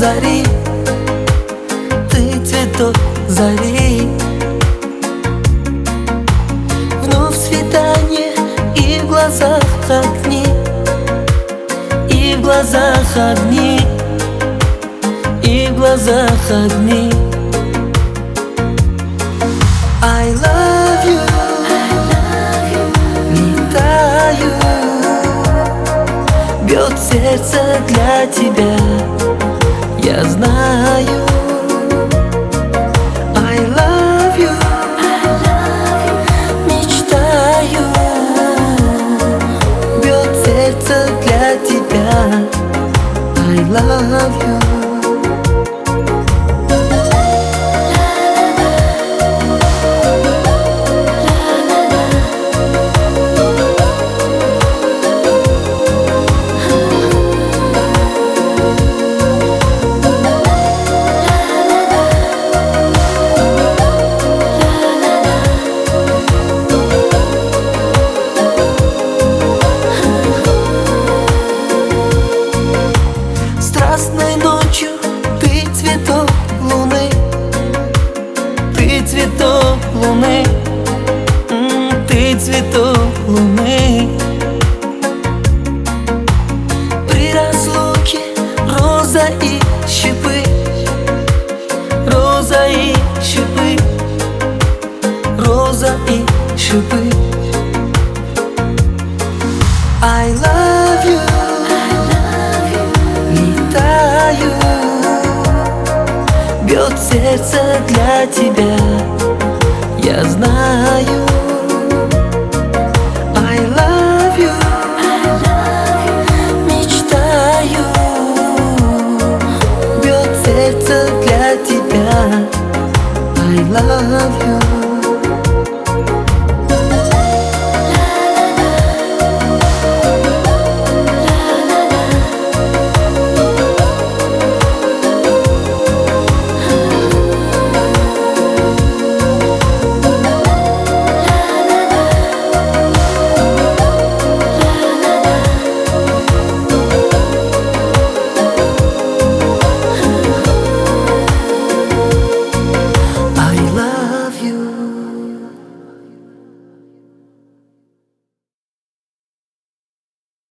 зари, ты цветок зари. Вновь свидание, и в глазах огни, и в глазах огни, и в глазах огни. I love you, летаю, бьет сердце для тебя, я знаю. I love you, мечтаю, бьет сердце для тебя. I love you. Страстной ночью ты цветок луны, ты цветок луны, ты цветок луны. При разлуке роза и щепы, роза и щепы, роза и щепы. I love you, летаю, бьет сердце для тебя.